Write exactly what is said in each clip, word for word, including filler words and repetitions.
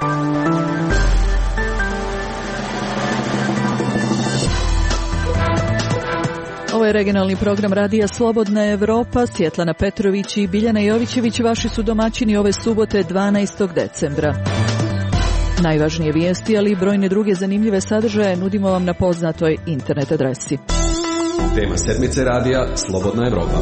Ovo je regionalni program Radija Slobodna Evropa. Svjetlana Petrović i Biljana Jovićević vaši su domaćini ove subote dvanaestog decembra. Najvažnije vijesti, ali i brojne druge zanimljive sadržaje nudimo vam na poznatoj internet adresi. Tema sedmice Radija Slobodna Evropa.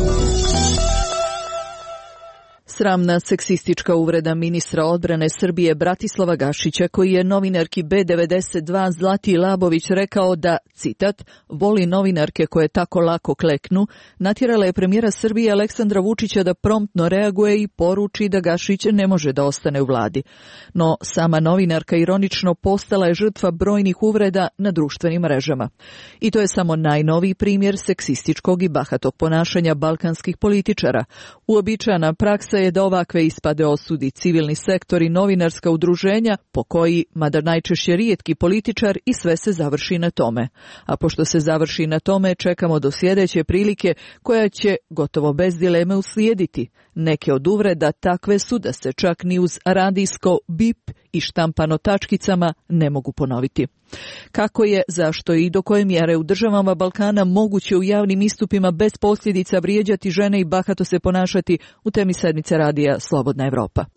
Sramna seksistička uvreda ministra odbrane Srbije Bratislava Gašića, koji je novinarki B devedeset dva Zlati Labović rekao da, citat, voli novinarke koje tako lako kleknu, natjerala je premijera Srbije Aleksandra Vučića da promptno reaguje i poruči da Gašić ne može da ostane u vladi. No, sama novinarka ironično postala je žrtva brojnih uvreda na društvenim mrežama. I to je samo najnoviji primjer seksističkog i bahatog ponašanja balkanskih političara. Uobičajena praksa je da ovakve ispade osudi civilni sektor i novinarska udruženja, po koji, mada najčešće rijetki političar, i sve se završi na tome. A pošto se završi na tome, čekamo do sljedeće prilike koja će, gotovo bez dileme, uslijediti. Neke od uvreda takve su da se čak ni uz radijsko bip i štampano tačkicama ne mogu ponoviti. Kako je, zašto i do koje mjere u državama Balkana moguće u javnim istupima bez posljedica vrijeđati žene i bahato se ponašati, u temi sedmice Radija Slobodna Evropa.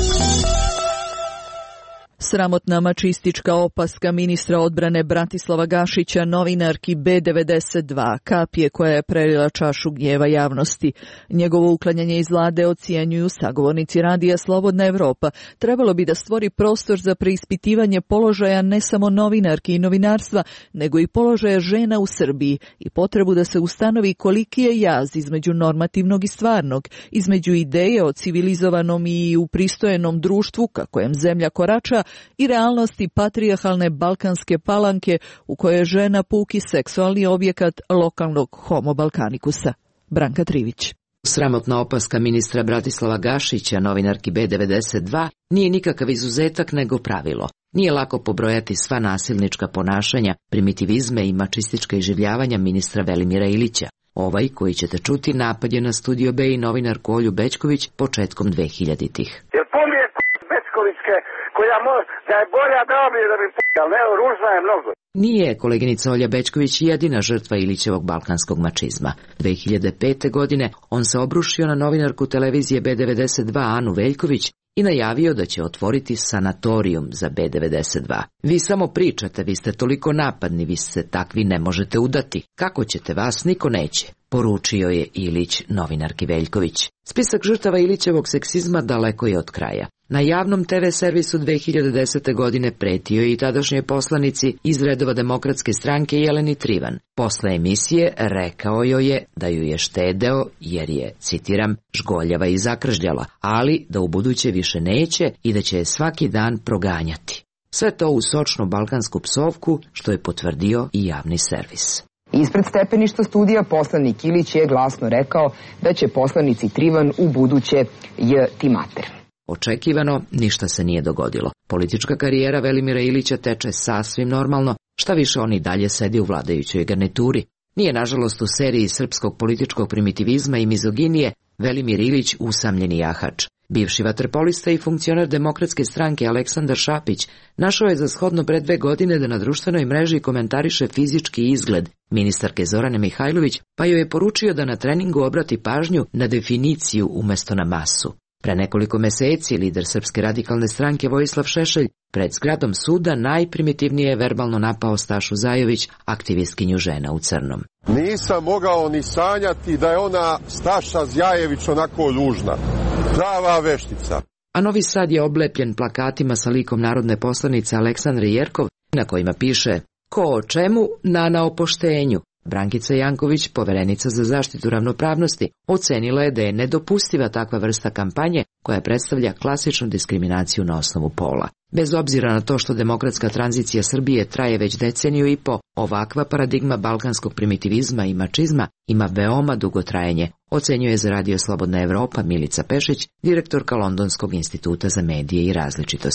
Sramotna mačistička opaska ministra odbrane Bratislava Gašića novinarki B devedeset dva, kap je koja je prelila čašu gnjeva javnosti. Njegovo uklanjanje iz vlade ocjenjuju sagovornici Radija Slobodna Evropa. Trebalo bi da stvori prostor za preispitivanje položaja ne samo novinarki i novinarstva, nego i položaja žena u Srbiji i potrebu da se ustanovi koliki je jaz između normativnog i stvarnog, između ideje o civilizovanom i upristojenom društvu, kako je zemlja korača, i realnosti patrijarhalne balkanske palanke u kojoj je žena puki seksualni objekat lokalnog homo balkanikusa. Branka Trivić. Sramotna opaska ministra Bratislava Gašića, novinarki B devedeset dva, nije nikakav izuzetak nego pravilo. Nije lako pobrojati sva nasilnička ponašanja, primitivizme i mačistička iživljavanja ministra Velimira Ilića. Ovaj, koji ćete čuti, napad je na Studio B i novinarku Olju Bećković početkom dvehiljaditih. Jer pun je Bećkovićke koja može, da je bolja da bi da bi ali ne, ružna je mnogo. Nije koleginica Olja Bećković jedina žrtva Ilićevog balkanskog mačizma. dve hiljade pete. godine on se obrušio na novinarku televizije B devedeset dva Anu Veljković i najavio da će otvoriti sanatorijum za B devedeset dva. Vi samo pričate, vi ste toliko napadni, vi se takvi ne možete udati. Kako ćete, vas niko neće, poručio je Ilić novinarki Veljković. Spisak žrtava Ilićevog seksizma daleko je od kraja. Na javnom te ve servisu dve hiljade desete. godine pretio je i tadašnjoj poslanici iz redova Demokratske stranke Jeleni Trivan. Posle emisije rekao joj je da ju je štedeo jer je, citiram, žgoljava i zakržljala, ali da u buduće više neće i da će je svaki dan proganjati. Sve to u sočnu balkansku psovku, što je potvrdio i javni servis. Ispred stepeništa studija poslanik Ilić je glasno rekao da će poslanici Trivan u buduće j*ti mater. Očekivano, ništa se nije dogodilo. Politička karijera Velimira Ilića teče sasvim normalno, šta više on i dalje sedi u vladajućoj garnituri. Nije, nažalost, u seriji srpskog političkog primitivizma i mizoginije Velimir Ilić usamljeni jahač. Bivši vaterpolista i funkcioner Demokratske stranke Aleksandar Šapić našao je za shodno pre dve godine da na društvenoj mreži komentariše fizički izgled ministarke Zorane Mihajlović, pa joj je poručio da na treningu obrati pažnju na definiciju umjesto na masu. Pre nekoliko meseci lider Srpske radikalne stranke Vojislav Šešelj pred zgradom suda najprimitivnije je verbalno napao Stašu Zajović, aktivistkinju žena u crnom. Nisam mogao ni sanjati da je ona Staša Zjajević onako ružna. Prava veštica. A Novi Sad je oblepljen plakatima sa likom narodne poslanice Aleksandre Jerkov, na kojima piše "Ko o čemu, na na opoštenju". Brankica Janković, poverenica za zaštitu ravnopravnosti, ocenila je da je nedopustiva takva vrsta kampanje koja predstavlja klasičnu diskriminaciju na osnovu pola. Bez obzira na to što demokratska tranzicija Srbije traje već deceniju i po, ovakva paradigma balkanskog primitivizma i mačizma ima veoma dugo trajanje, ocenjuje za Radio Slobodna Evropa Milica Pešić, direktorka Londonskog instituta za medije i različitosti.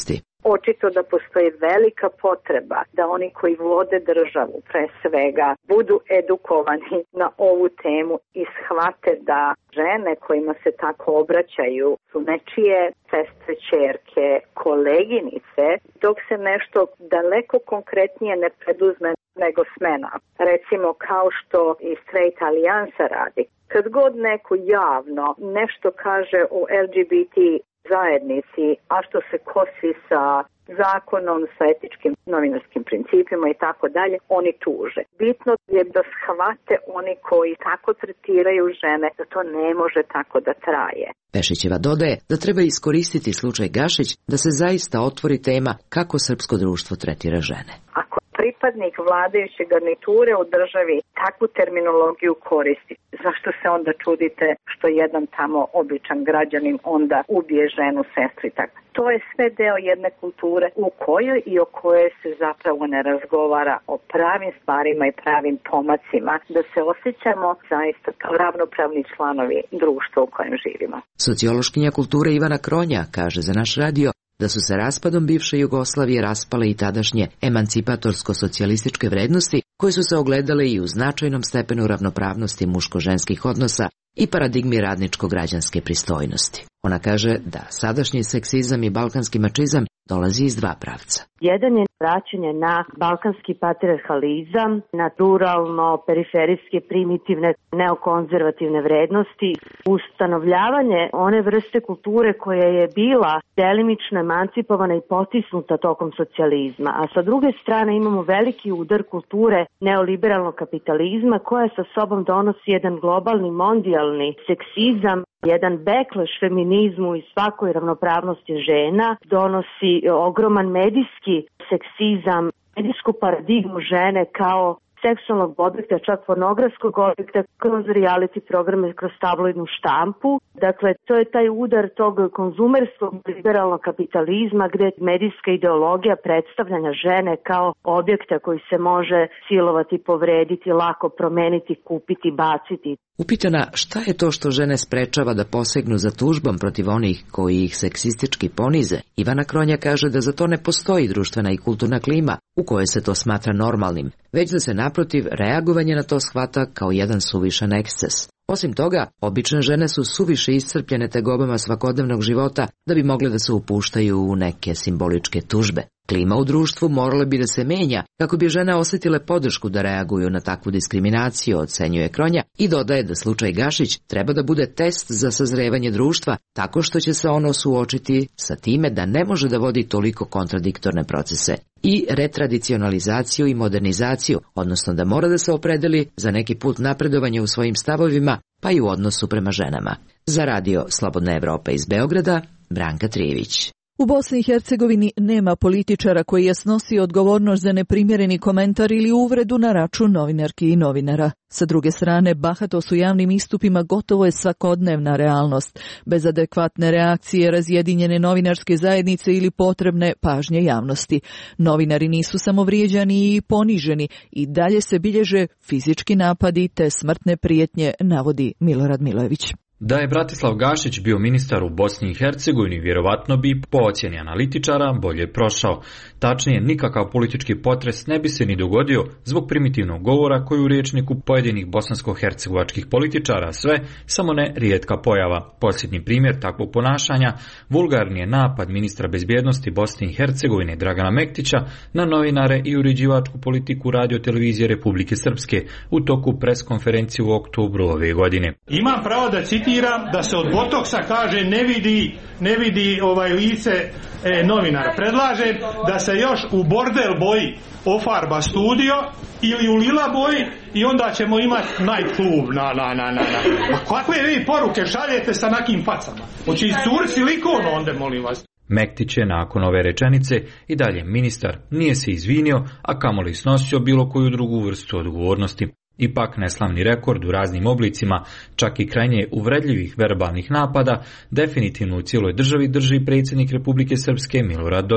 Očito da postoji velika potreba da oni koji vode državu, pre svega, budu edukovani na ovu temu i shvate da žene kojima se tako obraćaju su nečije sestre, ćerke, koleginice, dok se nešto daleko konkretnije ne preduzme nego smena. Recimo kao što i Straight Alijansa radi. Kad god neko javno nešto kaže o L G B T zajednici, a što se kosi sa zakonom, sa etičkim novinarskim principima i tako dalje, oni tuže. Bitno je da shvate oni koji tako tretiraju žene, da to ne može tako da traje. Pešićeva dodaje da treba iskoristiti slučaj Gašić da se zaista otvori tema kako srpsko društvo tretira žene. Ako pripadnik vladajuće garniture u državi takvu terminologiju koristi, zašto se onda čudite što jedan tamo običan građanin onda ubije ženu, sestru i tako? To je sve deo jedne kulture u kojoj i o kojoj se zapravo ne razgovara o pravim stvarima i pravim pomacima, da se osjećamo zaista kao ravnopravni članovi društva u kojem živimo. Sociološkinja kulture Ivana Kronja kaže za naš radio da su se raspadom bivše Jugoslavije raspale i tadašnje emancipatorsko-socijalističke vrednosti koje su se ogledale i u značajnom stepenu ravnopravnosti muško-ženskih odnosa i paradigmi radničko-građanske pristojnosti. Ona kaže da sadašnji seksizam i balkanski mačizam dolazi iz dva pravca. Jedan je vraćanje na balkanski patrijarhalizam, na ruralno, periferijske, primitivne, neokonzervativne vrednosti, ustanovljavanje one vrste kulture koja je bila delimično emancipovana i potisnuta tokom socijalizma, a sa druge strane imamo veliki udar kulture neoliberalnog kapitalizma koja sa sobom donosi jedan globalni mondijalni seksizam, jedan backlash feminizmu i svakoj ravnopravnosti žena, donosi ogroman medijski seksizam, medijsku paradigmu žene kao seksualnog objekta, čak pornografskog objekta, kroz reality programe, kroz tabloidnu štampu. Dakle, to je taj udar tog konzumerskog liberalnog kapitalizma gdje medijska ideologija predstavljanja žene kao objekta koji se može silovati, povrediti, lako promeniti, kupiti, baciti. Upitana šta je to što žene sprečava da posegnu za tužbom protiv onih koji ih seksistički ponize, Ivana Kronja kaže da za to ne postoji društvena i kulturna klima u kojoj se to smatra normalnim, već da se naprotiv reagovanje na to shvata kao jedan suvišan eksces. Osim toga, obične žene su suviše iscrpljene tegobama svakodnevnog života da bi mogle da se upuštaju u neke simboličke tužbe. Klima u društvu morala bi da se menja kako bi žene osjetile podršku da reaguju na takvu diskriminaciju, ocenjuje Kronja i dodaje da slučaj Gašić treba da bude test za sazrevanje društva tako što će se ono suočiti sa time da ne može da vodi toliko kontradiktorne procese i retradicionalizaciju i modernizaciju, odnosno da mora da se opredeli za neki put napredovanja u svojim stavovima, pa i u odnosu prema ženama. Za radio Slobodna Evropa iz Beograda, Branka Trijević. U Bosni i Hercegovini nema političara koji je snosio odgovornost za neprimjereni komentar ili uvredu na račun novinarki i novinara. Sa druge strane, bahatost u javnim istupima gotovo je svakodnevna realnost, bez adekvatne reakcije razjedinjene novinarske zajednice ili potrebne pažnje javnosti. Novinari nisu samo vrijeđani i poniženi, i dalje se bilježe fizički napadi te smrtne prijetnje, navodi Milorad Milojević. Da je Bratislav Gašić bio ministar u Bosni i Hercegovini, vjerovatno bi, po ocjeni analitičara, bolje prošao. Tačnije, nikakav politički potres ne bi se ni dogodio zbog primitivnog govora koji u rječniku pojedinih bosansko-hercegovačkih političara sve, samo ne rijetka pojava. Posljednji primjer takvog ponašanja, vulgarni je napad ministra bezbjednosti Bosne i Hercegovine Dragana Mektića na novinare i uređivačku politiku Radio-televizije Republike Srpske u toku preskonferencije u oktobru ove godine. Imam pravo da citiram da se od botoksa kaže ne vidi, ne vidi ovaj lice e, novinara. Predlažem da se još u bordel boji ofarba studio ili u lila boji i onda ćemo imati night club. Na, na, na, na, na. Kakve vi poruke šaljete sa nakim facama? Hoće izcuri silikon onda, molim vas. Mektić je nakon ove rečenice i dalje ministar, nije se izvinio, a kamoli snosio bilo koju drugu vrstu odgovornosti. Ipak neslavni rekord u raznim oblicima, čak i krajnje uvredljivih verbalnih napada, definitivno u cijeloj državi drži predsjednik Republike Srpske Milorad Dodik.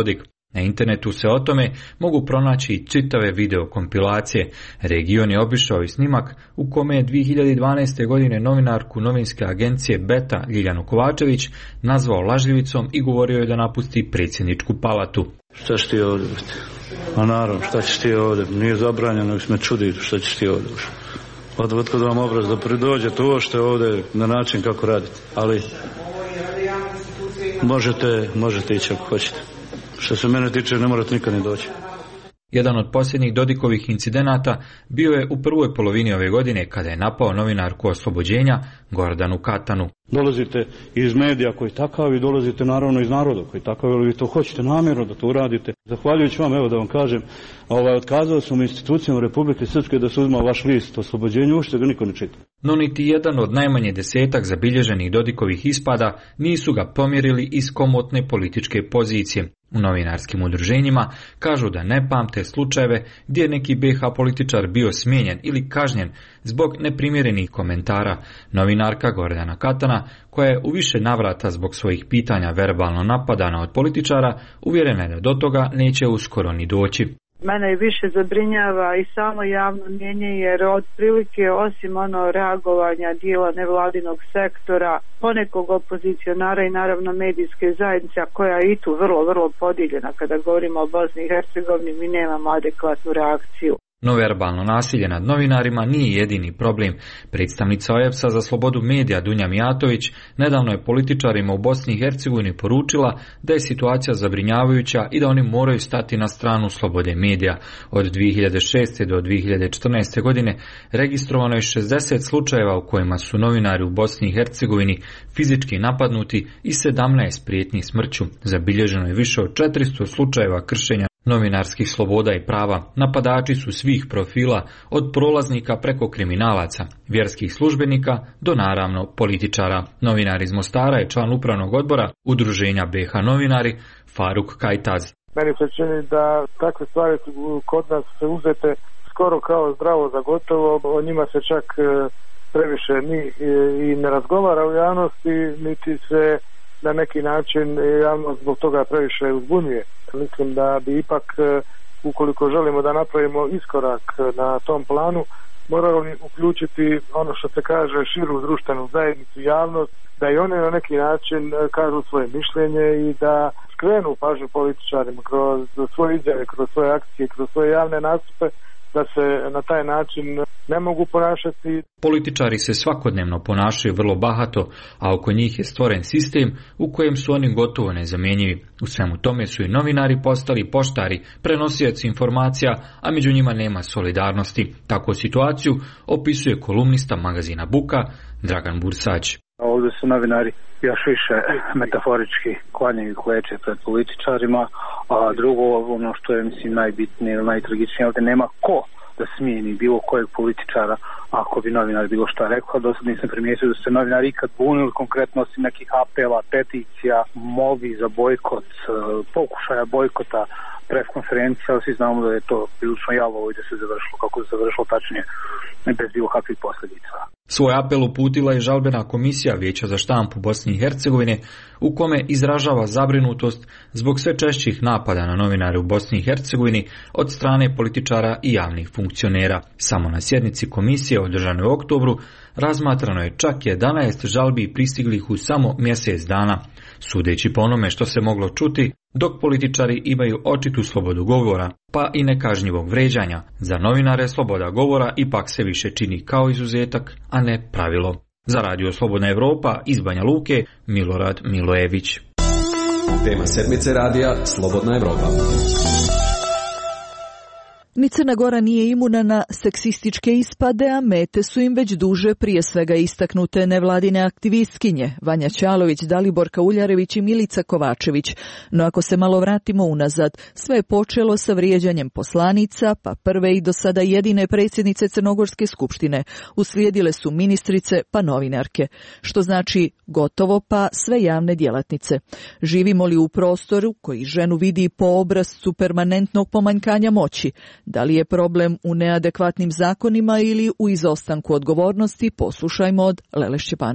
Na internetu se o tome mogu pronaći i čitave videokompilacije. Region je obišao i snimak u kome je dvije hiljade dvanaeste. godine novinarku novinske agencije Beta Ljiljanu Kovačević nazvao lažljivicom i govorio je da napusti predsjedničku palatu. Šta ćeš ti ovdje? A naravno, šta ćeš ti ovdje? Nije zabranjeno, nek me čudi šta ćeš ti ovdje. Od otkud vam obraz da pridođete uošte ovdje na način kako radite. Ali možete, možete ići ako hoćete. Što se mene tiče, ne morate nikad ni doći. Jedan od posljednjih Dodikovih incidenata bio je u prvoj polovini ove godine kada je napao novinarku Oslobođenja Gordanu Katanu. Dolazite iz medija koji takav i dolazite naravno iz naroda koji takav, ali vi to hoćete namjerno da to uradite. Zahvaljujući vam, evo da vam kažem, ovaj, otkazao sam institucijama Republike Srpske da se uzma vaš list Oslobođenju, ušte ga niko ne čita. No niti jedan od najmanje desetak zabilježenih Dodikovih ispada nisu ga pomjerili iz komotne političke pozicije. U novinarskim udruženjima kažu da ne pamte slučajeve gdje je neki be ha političar bio smijenjen ili kažnjen zbog neprimjerenih komentara. Novinarka Gordana Katana, koja je u više navrata zbog svojih pitanja verbalno napadana od političara, uvjerena je da do toga neće uskoro ni doći. Mene i više zabrinjava i samo javno mnijenje, jer otprilike osim ono reagovanja dijela nevladinog sektora, ponekog opozicionara i naravno medijske zajednice, koja je i tu vrlo, vrlo podijeljena kada govorimo o Bosni i Hercegovini, mi nemamo adekvatnu reakciju. No verbalno nasilje nad novinarima nije jedini problem. Predstavnica O E B S-a za slobodu medija Dunja Mijatović nedavno je političarima u Bosni i Hercegovini poručila da je situacija zabrinjavajuća i da oni moraju stati na stranu slobode medija. Od dvije hiljade šeste. do dvije hiljade četrnaeste. godine registrovano je šezdeset slučajeva u kojima su novinari u Bosni i Hercegovini fizički napadnuti i sedamnaest prijetnji smrću. Zabilježeno je više od četiristo slučajeva kršenja novinarskih sloboda i prava. Napadači su svih profila, od prolaznika preko kriminalaca, vjerskih službenika do naravno političara. Novinar iz Mostara je član upravnog odbora Udruženja be ha Novinari Faruk Kajtaz. Meni se čini da takve stvari su kod nas se uzete skoro kao zdravo za gotovo, o njima se čak previše ni i ne razgovara u javnosti, niti se na neki način javnost zbog toga previše uzbunjuje. Mislim da bi ipak, ukoliko želimo da napravimo iskorak na tom planu, morali uključiti ono što se kaže širu društvenu zajednicu, javnost, da i one na neki način kažu svoje mišljenje i da skrenu pažnju političarima kroz svoje izjave, kroz svoje akcije, kroz svoje javne nastupe, da se na taj način ne mogu ponašati. Političari se svakodnevno ponašaju vrlo bahato, a oko njih je stvoren sistem u kojem su oni gotovo nezamjenjivi. U svemu tome su i novinari postali poštari, prenosioci informacija, a među njima nema solidarnosti. Takvu situaciju opisuje kolumnista magazina Buka Dragan Bursać. Ovdje su novinari još više metaforički klanjaju kleče pred političarima, a drugo, ono što je mislim najbitnije ili najtragičnije, ovdje nema ko da smijeni bilo kojeg političara ako bi novinar bilo šta rekao. Do sad nisam primijetio da se novinari ikad bunili, konkretno osim nekih apela, peticija, molbi za bojkot, pokušaja bojkota pres konferencija, ali svi znamo da je to prilično jalovo i da se završilo kako se završilo, tačnije bez bilo kakvih posljedica. Svoj apel uputila je žalbena komisija Vijeća za štampu Bosne i Hercegovine, u kome izražava zabrinutost zbog sve češćih napada na novinare u Bosni i Hercegovini od strane političara i javnih funkcionera. Samo na sjednici komisije održanoj u oktobru razmatrano je čak jedanaest žalbi pristiglih u samo mjesec dana. Sudeći po onome što se moglo čuti, dok političari imaju očitu slobodu govora, pa i nekažnjivog vređanja, za novinare sloboda govora ipak se više čini kao izuzetak, a ne pravilo. Za Radio Slobodna Evropa iz Banja Luke, Milorad Milojević. Tema sedmice radija Slobodna Evropa. Ni Crna Gora nije imuna na seksističke ispade, a mete su im već duže, prije svega istaknute nevladine aktivistkinje Vanja Ćalović, Daliborka Uljarević i Milica Kovačević. No ako se malo vratimo unazad, sve je počelo sa vrijeđanjem poslanica, pa prve i do sada jedine predsjednice Crnogorske skupštine. Uslijedile su ministrice, pa novinarke. Što znači gotovo pa sve javne djelatnice. Živimo li u prostoru koji ženu vidi po obrascu permanentnog pomanjkanja moći? Da li je problem u neadekvatnim zakonima ili u izostanku odgovornosti, poslušajmo od Lele Šćepanović.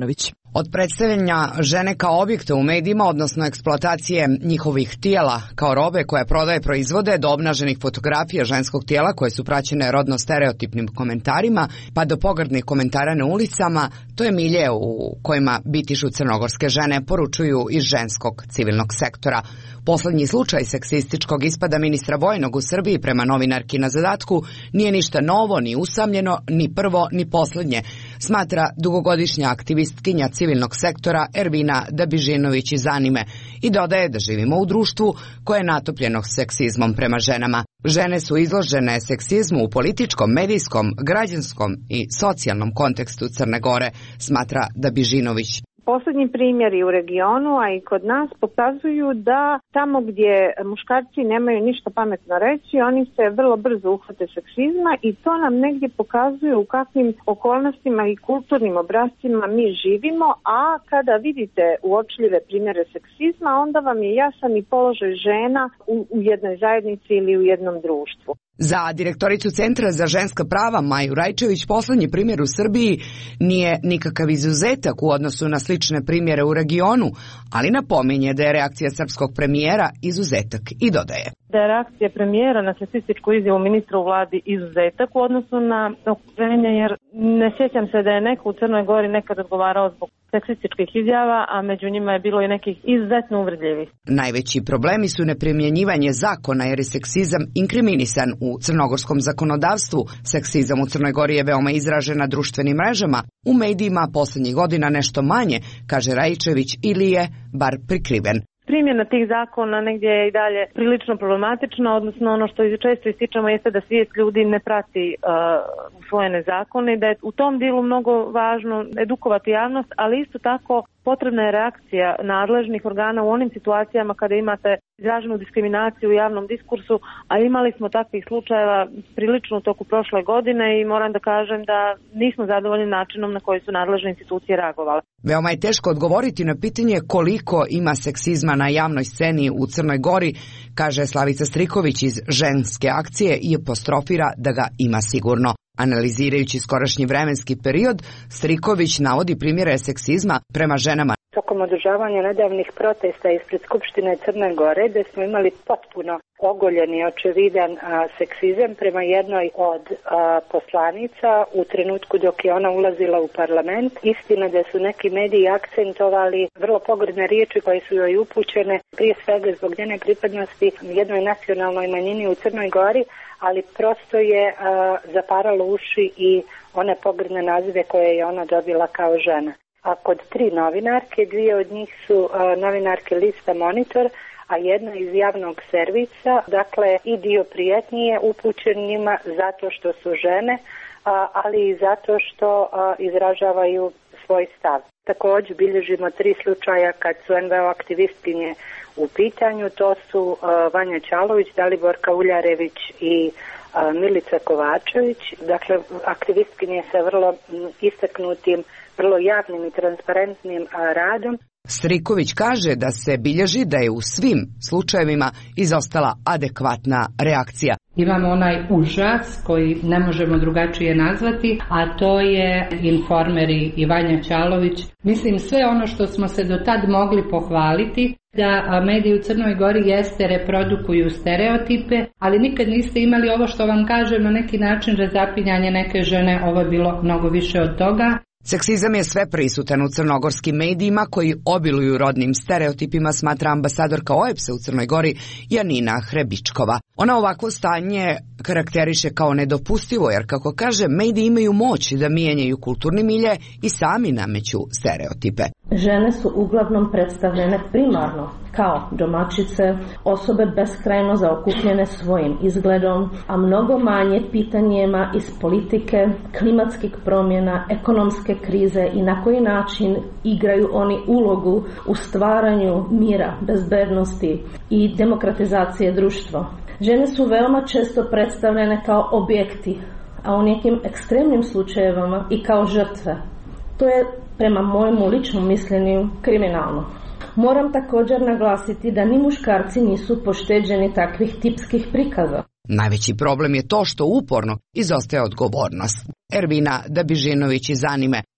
Od predstavljanja žene kao objekta u medijima, odnosno eksploatacije njihovih tijela kao robe koja prodaje proizvode, do obnaženih fotografija ženskog tijela koje su praćene rodno stereotipnim komentarima, pa do pogrdnih komentara na ulicama, to je milje u kojima bitišu crnogorske žene, poručuju iz ženskog civilnog sektora. Poslednji slučaj seksističkog ispada ministra vojnog u Srbiji prema novinarki na zadatku nije ništa novo, ni usamljeno, ni prvo, ni poslednje, smatra dugogodišnja aktivistkinja civilnog sektora Ervina Dabižinović iz Anime i dodaje da živimo u društvu koje je natopljeno seksizmom prema ženama. Žene su izložene seksizmu u političkom, medijskom, građanskom i socijalnom kontekstu Crne Gore, smatra Dabižinović. Poslednji primjeri u regionu, a i kod nas, pokazuju da tamo gdje muškarci nemaju ništa pametno reći, oni se vrlo brzo uhvate seksizma i to nam negdje pokazuje u kakvim okolnostima i kulturnim obrascima mi živimo, a kada vidite uočljive primjere seksizma, onda vam je jasan i položaj žena u, u jednoj zajednici ili u jednom društvu. Za direktoricu Centra za ženska prava Maju Rajčević poslednji primjer u Srbiji nije nikakav izuzetak u odnosu na slične primjere u regionu, ali napominje da je reakcija srpskog premijera izuzetak i dodaje. Da je reakcija premijera na seksističku izjavu ministra u vladi izuzetak u odnosu na okruženje, jer ne sjećam se da je neko u Crnoj Gori nekad odgovarao zbog seksističkih izjava, a među njima je bilo i nekih izuzetno uvredljivih. Najveći problemi su neprimjenjivanje zakona jer je seksizam inkriminisan u crnogorskom zakonodavstvu. Seksizam u Crnoj Gori je veoma izražen na društvenim mrežama, u medijima poslednjih godina nešto manje, kaže Rajčević, ili je bar prikriven. Primjena tih zakona negdje je i dalje prilično problematična, odnosno ono što često ističemo jeste da svijest ljudi ne prati uh, usvojene zakone i da je u tom dijelu mnogo važno edukovati javnost, ali isto tako potrebna je reakcija nadležnih organa u onim situacijama kada imate izraženu diskriminaciju u javnom diskursu, a imali smo takvih slučajeva prilično u toku prošle godine i moram da kažem da nismo zadovoljni načinom na koji su nadležne institucije reagovale. Veoma je teško odgovoriti na pitanje koliko ima seksizma na javnoj sceni u Crnoj Gori, kaže Slavica Striković iz Ženske akcije i apostrofira da ga ima sigurno. Analizirajući skorašnji vremenski period, Striković navodi primjere seksizma prema ženama. Tokom održavanja nedavnih protesta ispred Skupštine Crne Gore, gde smo imali potpuno ogoljen i očevidan a, seksizam prema jednoj od a, poslanica u trenutku dok je ona ulazila u parlament. Istina da su neki mediji akcentovali vrlo pogrdne riječi koje su joj upućene, prije svega zbog njene pripadnosti jednoj nacionalnoj manjini u Crnoj Gori, ali prosto je a, zaparalo uši i one pogrdne nazive koje je ona dobila kao žena. A kod tri novinarke, dvije od njih su a, novinarke lista Monitor, a jedna iz javnog servisa, dakle i dio prijetnji je upućen njima zato što su žene, a, ali i zato što a, izražavaju svoj stav. Također bilježimo tri slučaja kad su en ve o aktivistkinje u pitanju, to su a, Vanja Ćalović, Daliborka Uljarević i a, Milica Kovačević, dakle aktivistkinje sa vrlo m, istaknutim, vrlo javnim i transparentnim a, radom. Striković kaže da se bilježi da je u svim slučajevima izostala adekvatna reakcija. Imamo onaj užas koji ne možemo drugačije nazvati, a to je Informeri i Vanja Ćalović. Mislim, sve ono što smo se do tad mogli pohvaliti, da mediji u Crnoj Gori jeste reprodukuju stereotipe, ali nikad niste imali ovo što vam kažem na neki način razapinjanje neke žene, ovo je bilo mnogo više od toga. Seksizam je sve prisutan u crnogorskim medijima koji obiluju rodnim stereotipima, smatra ambasadorka O E P S-a u Crnoj Gori Janina Hrebičkova. Ona ovakvo stanje karakteriše kao nedopustivo jer, kako kaže, mediji imaju moć da mijenjaju kulturni milje i sami nameću stereotipe. Žene su uglavnom predstavljene primarno kao domaćice, osobe beskrajno zaokupljene svojim izgledom, a mnogo manje pitanjima iz politike, klimatskih promjena, ekonomske krize i na koji način igraju oni ulogu u stvaranju mira, bezbednosti i demokratizacije društva. Žene su veoma često predstavljene kao objekti, a u nekim ekstremnim slučajevima i kao žrtve. To je, prema mojemu ličnom mišljenju, kriminalno. Moram također naglasiti da ni muškarci nisu pošteđeni takvih tipskih prikaza. Najveći problem je to što uporno izostaje odgovornost. Ervina Dabižinović iz Anime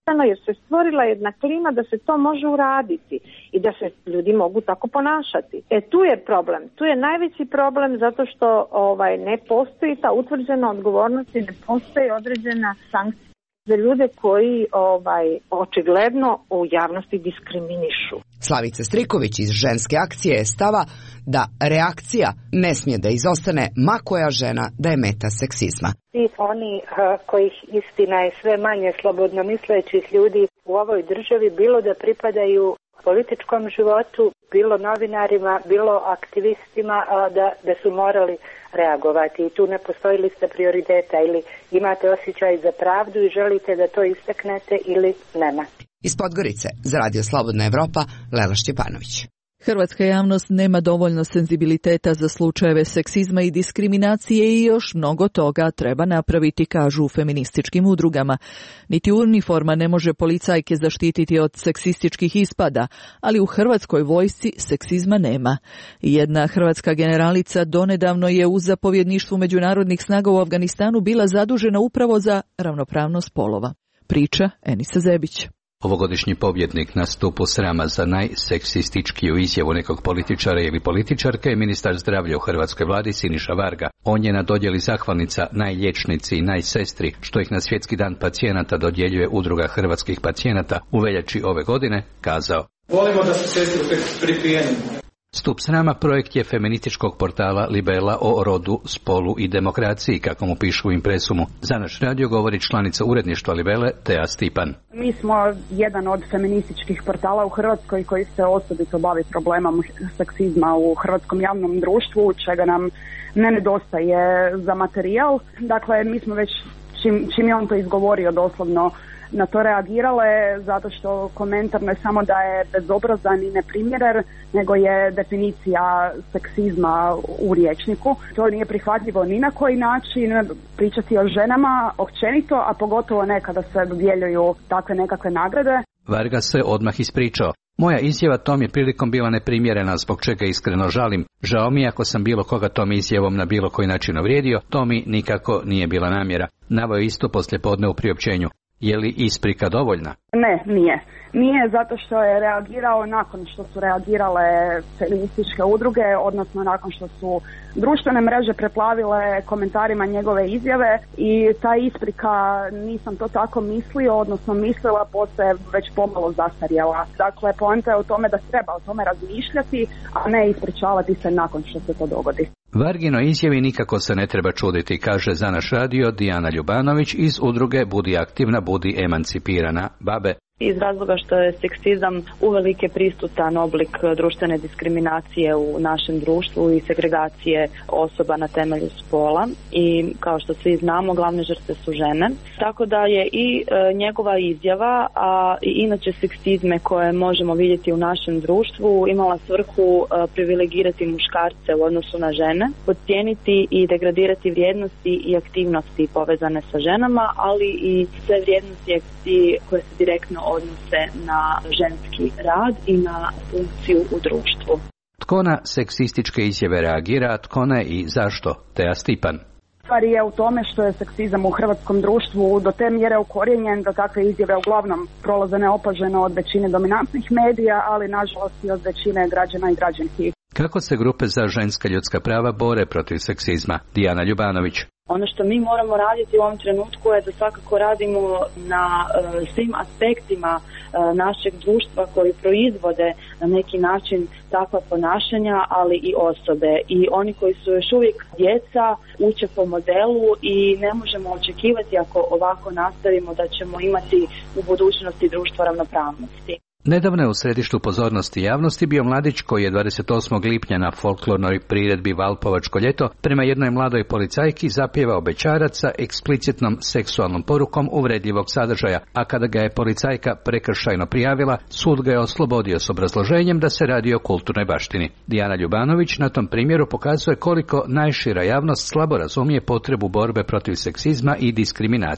jer se stvorila jedna klima da se to može uraditi i da se ljudi mogu tako ponašati. E tu je problem, tu je najveći problem zato što ovaj ne postoji ta utvrđena odgovornost i ne postoji određena sankcija za ljude koji ovaj očigledno u javnosti diskriminišu. Slavica Striković iz Ženske akcije je stava da reakcija ne smije da izostane ma koja žena da je meta seksizma. I oni kojih istina je sve manje slobodno mislećih ljudi u ovoj državi, bilo da pripadaju političkom životu, bilo novinarima, bilo aktivistima, da, da su morali reagovati. I tu ne postoji lista prioriteta, ili imate osjećaj za pravdu i želite da to istaknete ili nema. Iz Podgorice za Radio Slobodna Evropa, Lela Šćepanović. Hrvatska javnost nema dovoljno senzibiliteta za slučajeve seksizma i diskriminacije i još mnogo toga treba napraviti, kažu u feminističkim udrugama. Niti uniforma ne može policajke zaštititi od seksističkih ispada, ali u Hrvatskoj vojsci seksizma nema. Jedna hrvatska generalica donedavno je u zapovjedništvu međunarodnih snaga u Afganistanu bila zadužena upravo za ravnopravnost polova. Priča Enisa Zebić. Ovogodišnji pobjednik na stupu srama za najseksističkiju izjavu nekog političara ili političarke je ministar zdravlja u hrvatskoj vladi Siniša Varga. On je na dodjeli zahvalnica najlječnici i najsestri, što ih na Svjetski dan pacijenata dodjeljuje Udruga hrvatskih pacijenata u veljači ove godine, kazao: Volimo da su sestre pripijeni. Stup srama projekt je feminističkog portala Libela o rodu, spolu i demokraciji, kako mu pišu u impresumu. Za naš radio govori članica uredništva Libele, Teja Stipan. Mi smo jedan od feminističkih portala u Hrvatskoj koji se osobito bavi problemom seksizma u hrvatskom javnom društvu, čega nam ne nedostaje za materijal. Dakle, mi smo već, čim, čim je on to izgovorio, doslovno na to reagirale, zato što komentar ne samo da je bezobrazan i neprimjeren, nego je definicija seksizma u rječniku. To nije prihvatljivo ni na koji način pričati o ženama općenito, a pogotovo ne kada se dodjeljuju takve nekakve nagrade. Varga se odmah ispričao. Moja izjava tom je prilikom bila neprimjerena, zbog čega iskreno žalim. Žao mi ako sam bilo koga tom izjavom na bilo koji način uvrijedio, to mi nikako nije bila namjera. Naveo isto poslijepodne u priopćenju. Je li isprika dovoljna? Ne, nije. Nije, zato što je reagirao nakon što su reagirale feminističke udruge, odnosno nakon što su društvene mreže preplavile komentarima njegove izjave, i ta isprika, nisam to tako mislio, odnosno mislila, postaje već pomalo zastarjela. Dakle, poanta je u tome da treba o tome razmišljati, a ne ispričavati se nakon što se to dogodi. Vargino izjavi nikako se ne treba čuditi, kaže za naš radio Dijana Ljubanović iz udruge Budi aktivna, budi emancipirana babe. Iz razloga što je seksizam uvelike prisutan oblik društvene diskriminacije u našem društvu i segregacije osoba na temelju spola, i kao što svi znamo, glavne žrtve su žene. Tako da je i e, njegova izjava, a i inače seksizme koje možemo vidjeti u našem društvu, imala svrhu e, privilegirati muškarce u odnosu na žene, podcijeniti i degradirati vrijednosti i aktivnosti povezane sa ženama, ali i sve vrijednosti koje se direktno odnose na ženski rad i na funkciju u društvu. Tko na seksističke izjave reagira, tko ne i zašto? Teja Stipan. Stvar je u tome što je seksizam u hrvatskom društvu do te mjere ukorijenjen da takve izjave uglavnom prolaze neopaženo od većine dominantnih medija, ali nažalost i od većine građana i građanki. Kako se grupe za ženska ljudska prava bore protiv seksizma? Dijana Ljubanović. Ono što mi moramo raditi u ovom trenutku je da svakako radimo na uh, svim aspektima uh, našeg društva koji proizvode na neki način takva ponašanja, ali i osobe. I oni koji su još uvijek djeca uče po modelu i ne možemo očekivati, ako ovako nastavimo, da ćemo imati u budućnosti društvo ravnopravnosti. Nedavno je u središtu pozornosti javnosti bio mladić koji je dvadeset osmog lipnja na folklornoj priredbi Valpovačko ljeto prema jednoj mladoj policajki zapjevao bećarac sa eksplicitnom seksualnom porukom uvredljivog sadržaja, a kada ga je policajka prekršajno prijavila, sud ga je oslobodio s obrazloženjem da se radi o kulturnoj baštini. Dijana Ljubanović na tom primjeru pokazuje koliko najšira javnost slabo razumije potrebu borbe protiv seksizma i diskriminacije.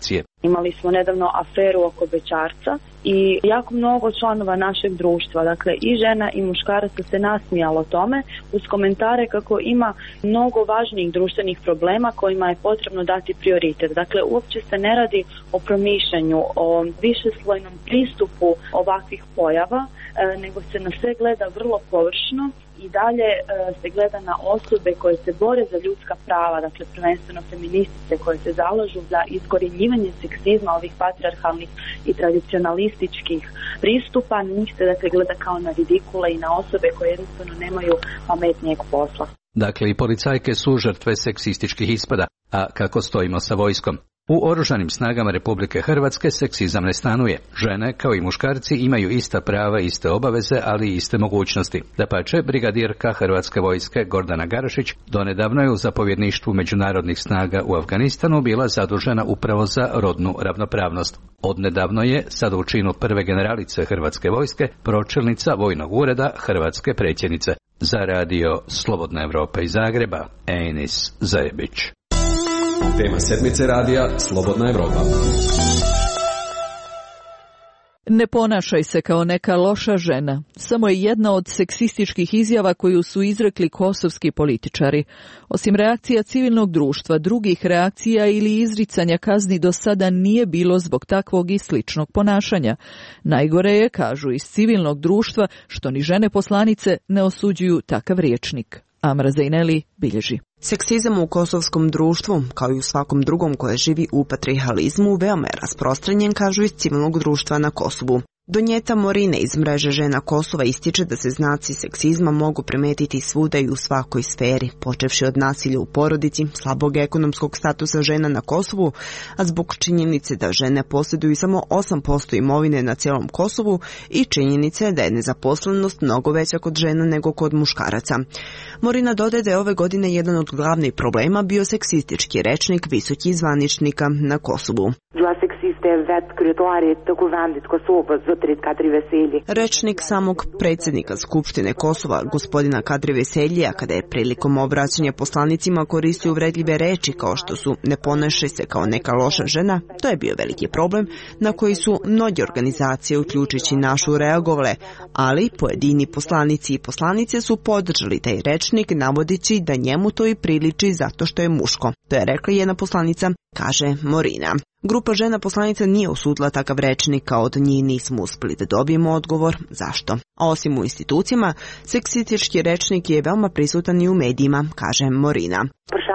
Imali smo nedavno aferu oko bećarca i jako mnogo članova našeg društva, dakle i žena i muškaraca se nasmijalo tome uz komentare kako ima mnogo važnijih društvenih problema kojima je potrebno dati prioritet. Dakle, uopće se ne radi o promišljanju, o višeslojnom pristupu ovakvih pojava, nego se na sve gleda vrlo površno i dalje se gleda na osobe koje se bore za ljudska prava, dakle prvenstveno feministice koje se zalažu za iskorjenjivanje seksizma, ovih patrijarhalnih i tradicionalističkih pristupa. Njih se dakle gleda kao na ridikule i na osobe koje jednostavno nemaju pametnijeg posla. Dakle, i policajke su žrtve seksističkih ispada, a kako stojimo sa vojskom? U Oružanim snagama Republike Hrvatske seksizam ne stanuje. Žene, kao i muškarci, imaju ista prava, iste obaveze, ali i iste mogućnosti. Dapače, brigadirka Hrvatske vojske Gordana Garašić donedavno je u zapovjedništvu međunarodnih snaga u Afganistanu bila zadužena upravo za rodnu ravnopravnost. Odnedavno je, sada u činu prve generalice Hrvatske vojske, pročelnica vojnog ureda Hrvatske predsjednice. Za radio Slobodna Evropa iz Zagreba, Enis Zajebić. Tema sedmice radija Slobodna Evropa. Ne ponašaj se kao neka loša žena. Samo je jedna od seksističkih izjava koju su izrekli kosovski političari. Osim reakcija civilnog društva, drugih reakcija ili izricanja kazni do sada nije bilo zbog takvog i sličnog ponašanja. Najgore je, kažu iz civilnog društva, što ni žene poslanice ne osuđuju takav rječnik. Amra Zejneli bilježi. Seksizam u kosovskom društvu, kao i u svakom drugom koje živi u patriarhalizmu, veoma je rasprostranjen, kažu iz civilnog društva na Kosovu. Donjeta Morine iz mreže žena Kosova ističe da se znaci seksizma mogu primetiti svuda i u svakoj sferi, počevši od nasilja u porodici, slabog ekonomskog statusa žena na Kosovu, a zbog činjenice da žene posjeduju samo osam posto imovine na cijelom Kosovu i činjenice da je nezaposlenost mnogo veća kod žena nego kod muškaraca. Morina dodaje da je ove godine jedan od glavnih problema bio seksistički rečnik visokih zvaničnika na Kosovu. Rečnik samog predsjednika Skupštine Kosova, gospodina Kadri Veseljija, kada je prilikom obraćanja poslanicima koristio uvredljive reči kao što su ne ponašaj se kao neka loša žena, to je bio veliki problem na koji su mnoge organizacije, uključujući našu, reagovale, ali pojedini poslanici i poslanice su podržali taj rečnik navodeći da njemu to i priliči zato što je muško. To je rekla jedna poslanica, kaže Morina. Grupa žena poslanica nije osudila takav rečnik, a od njih nismo uspjeli da dobijemo odgovor zašto. A osim u institucijama, seksistički rečnik je veoma prisutan i u medijima, kaže Morina.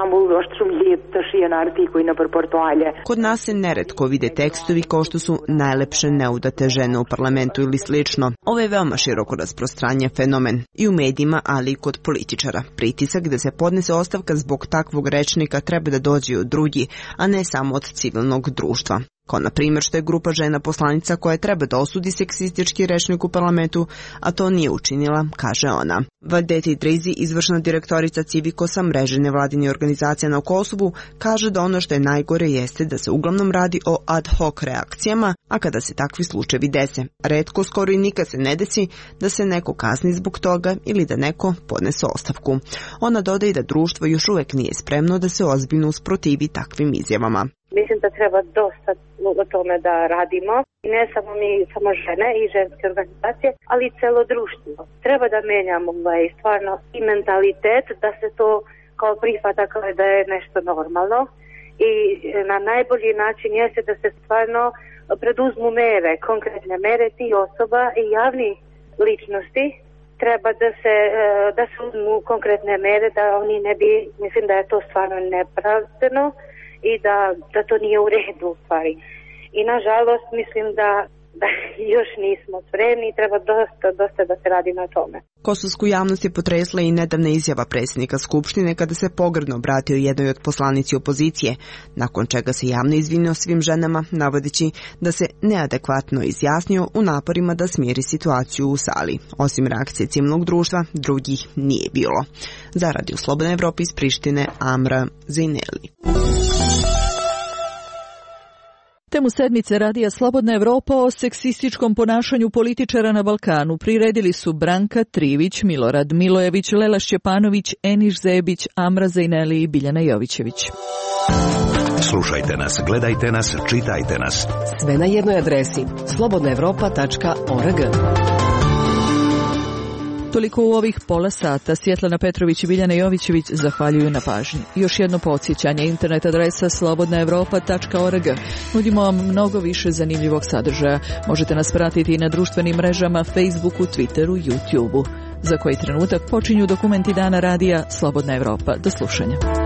Kod nas se neretko vide tekstovi kao što su najlepše neudate žene u parlamentu ili slično. Ovo je veoma široko rasprostranjen fenomen i u medijima, ali i kod političara. Pritisak da se podnese ostavka zbog takvog rečnika treba da dođe od drugih, a ne samo od civilnog društva. Kao na primjer što je grupa žena poslanica koja treba da osudi seksistički rečnik u parlamentu, a to nije učinila, kaže ona. Valdeti Drizi, izvršna direktorica Civikosa, mreže nevladinih organizacija na Kosovu, kaže da ono što je najgore jeste da se uglavnom radi o ad hoc reakcijama, a kada se takvi slučajevi dese. Retko, skoro i nikad se ne desi da se neko kazni zbog toga ili da neko podnese ostavku. Ona dodaje da društvo još uvijek nije spremno da se ozbiljno usprotivi takvim izjavama. Mislim da treba dosta o tome da radimo. Ne samo mi, samo žene i ženske organizacije, ali i celo društvo. Treba da menjamo ovaj, stvarno i mentalitet, da se to kao prihvata kao da je nešto normalno. I na najbolji način jeste da se stvarno preduzmu mere, konkretne mere ti osoba i javni ličnosti. Treba da se, da se uzmu konkretne mere, da oni ne bi, mislim da je to stvarno nepravdeno i da, da to nije u redu u stvari. I nažalost mislim da, da još nismo spremni, treba dosta, dosta da se radi na tome. Kosovsku javnost je potresla i nedavna izjava predsjednika Skupštine kada se pogrdno obratio jednoj od poslanici opozicije, nakon čega se javno izvinio svim ženama, navodeći da se neadekvatno izjasnio u naporima da smiri situaciju u sali. Osim reakcije civilnog društva, drugih nije bilo. Za Radio Slobodna Evropa iz Prištine, Amra Zejneli. Temu sedmice Radija Slobodna Evropa o seksističkom ponašanju političara na Balkanu priredili su Branka Trivić, Milorad Milojević, Lela Šćepanović, Eniš Zebić, Amra Zejneli i Biljana Jovićević. Slušajte nas, gledajte nas, čitajte nas. Sve na jednoj adresi slobodna evropa tačka org. Toliko u ovih pola sata. Svjetlana Petrović i Biljana Jovićević zahvaljuju na pažnji. Još jedno podsjećanje, internet adresa slobodna evropa tačka org. Nudimo vam mnogo više zanimljivog sadržaja. Možete nas pratiti i na društvenim mrežama, Facebooku, Twitteru, YouTubeu. Za koji trenutak počinju dokumenti Dana radija Slobodna Evropa. Do slušanja.